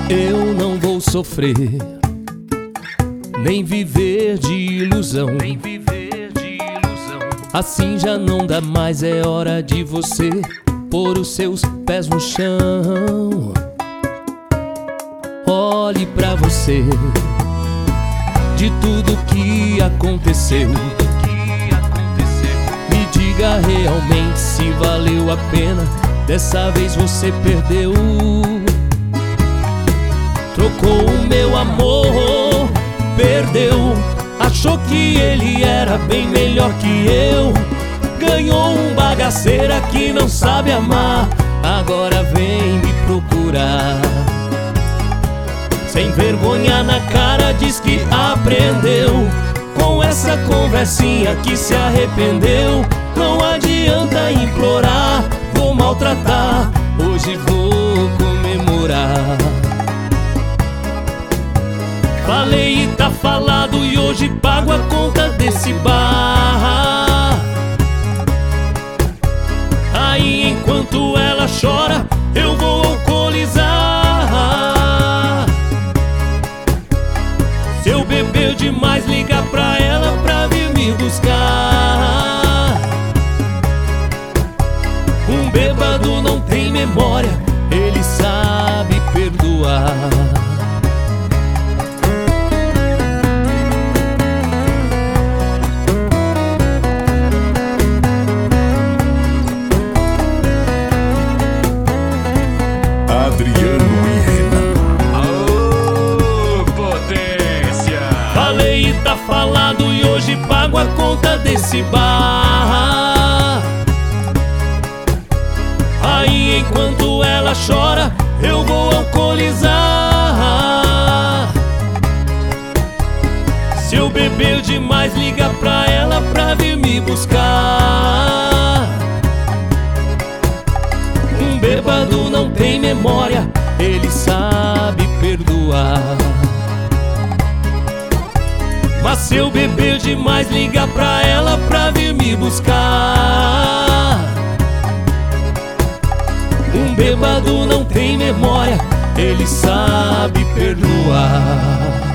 Eu não vou sofrer, nem viver de ilusão. Assim já não dá mais, é hora de você pôr os seus pés no chão. Olhe pra você, de tudo que aconteceu. Me diga realmente se valeu a pena. Dessa vez você perdeu. Trocou o meu amor, perdeu. Achou que ele era bem melhor que eu. Ganhou um bagaceira que não sabe amar. Agora vem me procurar. Sem vergonha na cara diz que aprendeu. Com essa conversinha que se arrependeu. Não adianta implorar, vou maltratar. Hoje vou comemorar. Falei e tá falado, e hoje pago a conta desse bar. Aí enquanto ela chora, eu vou alcoolizar. Se eu beber demais, liga pra ela pra vir me buscar. Um bêbado não tem memória, ele sabe perdoar. Adriano e Renan. Aô, potência! Falei e tá falado, e hoje pago a conta desse bar. Aí enquanto ela chora, eu vou alcoolizar. Se eu beber demais, liga pra ela pra vir me buscar. Um bêbado não tem memória, ele sabe perdoar. Mas se eu beber demais, liga pra ela pra vir me buscar. Um bêbado não tem memória, ele sabe perdoar.